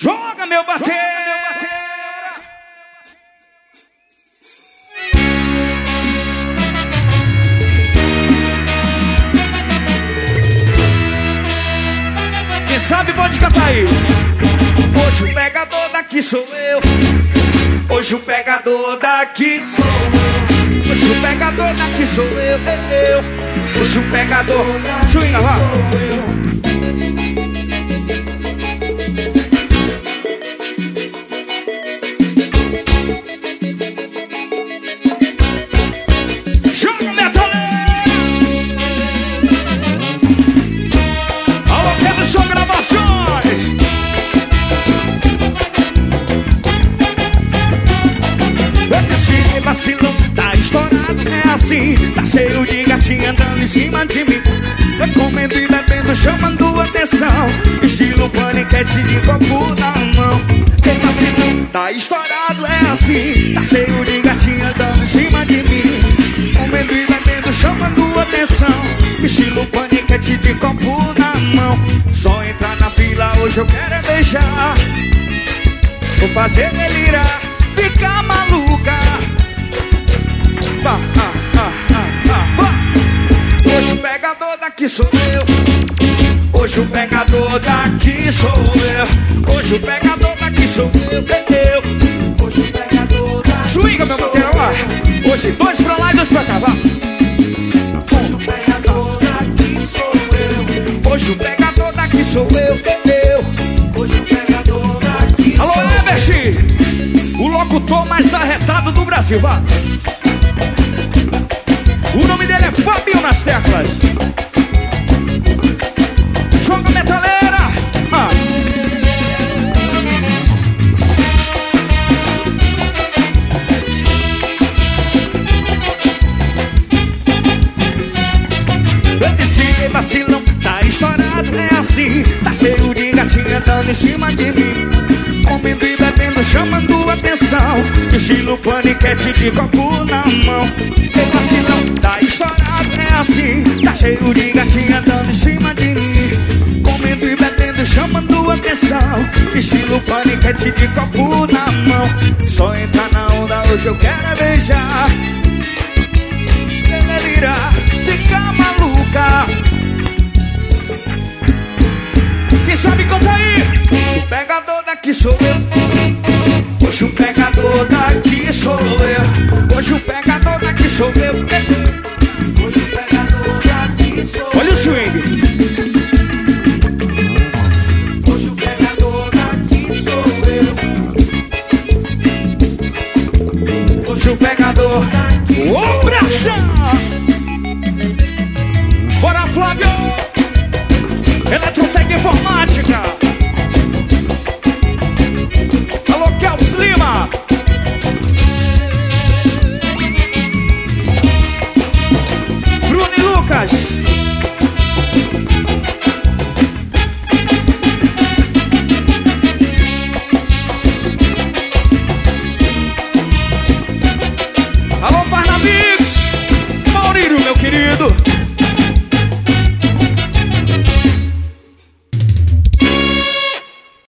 Joga meu bater. Quem sabe pode cantar aí. Hoje o pegador daqui sou eu. Hoje o pegador daqui sou eu. Hoje o pegador daqui sou eu. Hoje o pegador swinga lá. Joga metaleira. Alô, Pedro, são gravações. Esse vacilão tá estourado, é assim. Tá cheio de gatinha andando em cima de mim. Vai comendo e bebendo, chamando atenção. Estilo paniquete de copo na mão. Esse vacilão tá estourado, é assim. Tá cheio de gatinha andando em cima de mim. Comendo e bebendo, chamando atenção. Estilo paniquete de copo na mão. Só entrar na fila, hoje eu quero é beijar. Vou fazer delirar, ficar maluca. Hoje o pegador daqui sou eu. Hoje o pegador daqui sou eu. Hoje o pegador daqui sou eu. Hoje o pegador daqui sou eu. Swinga, meu bateria, lá. Hoje dois pra lá e dois pra cá, vá. Hoje o pegador daqui sou eu. Hoje o pegador daqui sou eu. Hoje o pegador daqui sou eu. Alô, Ebert, o locutor mais arretado do Brasil, vá. O nome dele é Fabinho nas teclas. Joga metaleira. Esse vacilão tá estourado, é assim. Tá cheio de gatinha andando em cima de mim. Comendo e bebendo, chamando atenção. Estilo paniquete de copo na mão. Esse vacilão tá estourado, é assim. Tá cheio de gatinha andando em cima de mim. Comendo e bebendo, chamando atenção. Estilo paniquete de copo na mão. Só entrar na onda, hoje eu quero é beijar. Delirar, ficar maluca. Quem sabe canta aí. O pegador daqui sou eu. Hoje o pegador daqui sou eu. Hoje o pegador daqui sou eu. Hoje o pegador daqui sou eu. Olha o swing. Hoje o pegador daqui sou eu. Hoje o pegador daqui sou eu. Obração! Bora, Flávio! Eletrotec Informática. Alô, Kelps Lima. Bruno e Lucas.